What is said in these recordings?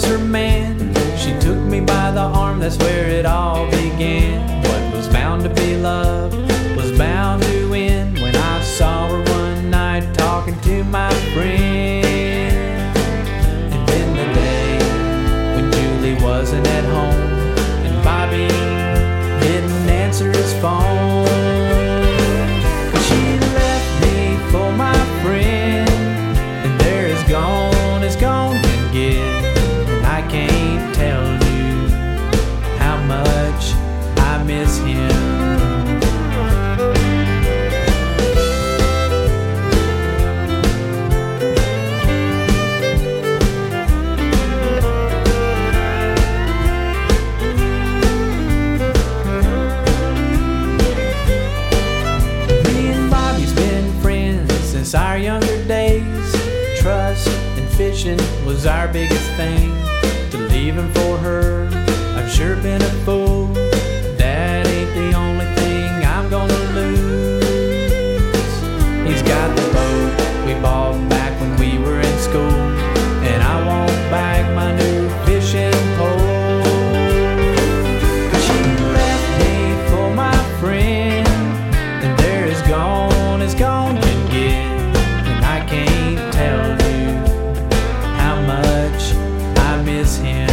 was her man. She took me by the arm, that's where it all began. What was bound to be love was bound to end when I saw her one night talking to my friend. And then the day when Julie wasn't at home and Bobby didn't answer his phone, she left me for my friend. And there is gone can get. And I can't tell you how much I miss him. Our younger days, trust and fishing was our biggest thing. To leave him for her, I've sure been a fool. That ain't the only thing I'm gonna lose. He's got the boat we bought back when we were in school, and I want back my new fishing pole. She left me for my friend, and there is gone can get. I can't tell you how much I miss him.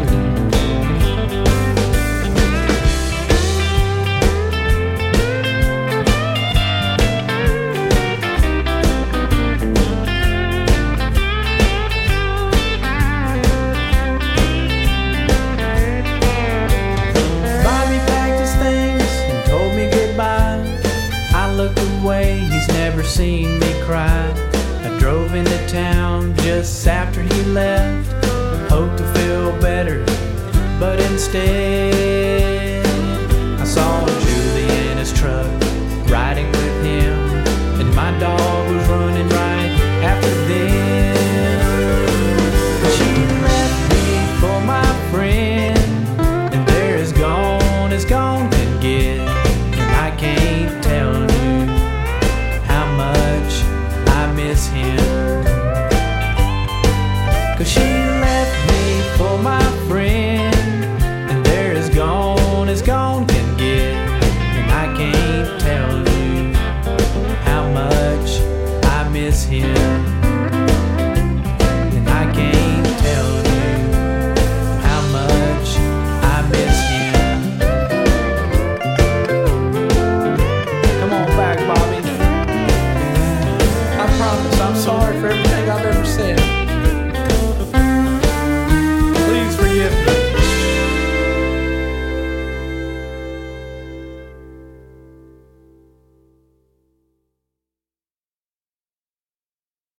Bobby packed his things and told me goodbye. I looked away, he's never seen me cry. I drove into town just after he left, hoped to feel better, but instead I saw Julie in his truck, riding with him, and my dog was running right after them. She left me for my friend, and there is gone can get. And I can't tell you how much I miss him. 'Cause she left me for my friend, and there is gone can get. And I can't tell you how much I miss him. And I can't tell you how much I miss him. Come on back, Bobby. I promise I'm sorry for everything I've ever said.